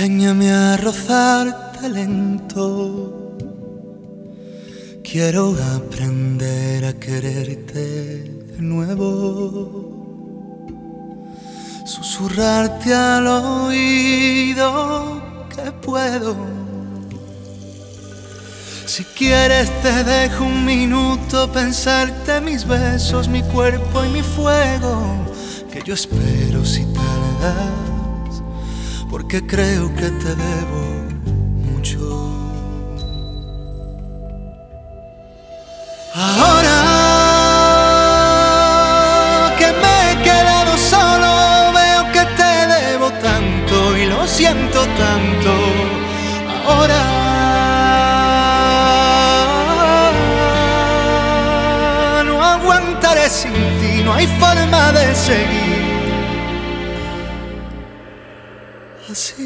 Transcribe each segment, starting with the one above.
Enséñame a rozarte lento. Quiero aprender a quererte de nuevo. Susurrarte al oído que puedo. Si quieres te dejo un minuto pensarte mis besos, mi cuerpo y mi fuego. Que yo espero si tardas, porque creo que te debo mucho. Ahora que me he quedado solo, veo que te debo tanto y lo siento tanto. Ahora no aguantaré sin ti, no hay forma de seguir así.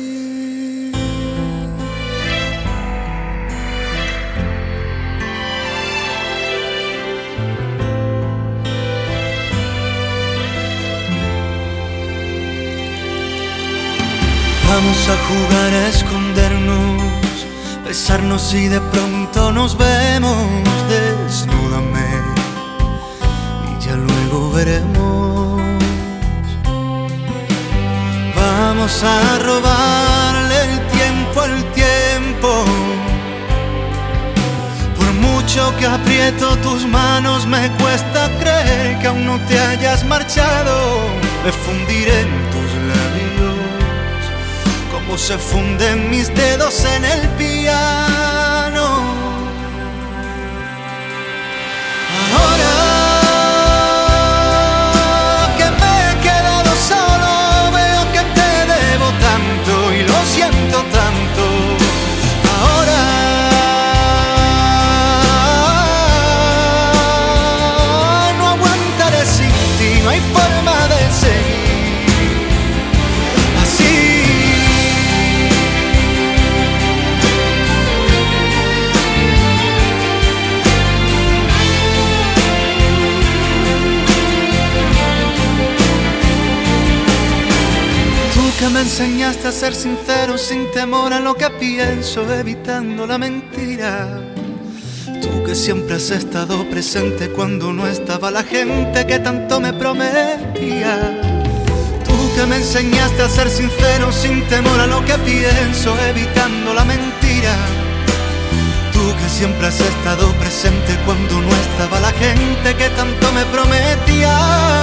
Vamos a jugar a escondernos, besarnos y de pronto nos vemos. Desnúdame y ya luego veremos. Vamos a robarle el tiempo al tiempo. Por mucho que aprieto tus manos, me cuesta creer que aún no te hayas marchado. Me fundiré en tus labios como se funden mis dedos en el piano. Ahora que me he quedado solo, veo que te debo tanto y lo siento tanto. Ahora no aguantaré sin ti, no hay forma de seguir así. Que me enseñaste a ser sincero sin temor a lo que pienso, evitando la mentira. Tú que siempre has estado presente cuando no estaba la gente que tanto me prometía. Tú que me enseñaste a ser sincero sin temor a lo que pienso, evitando la mentira. Tú que siempre has estado presente cuando no estaba la gente que tanto me prometía.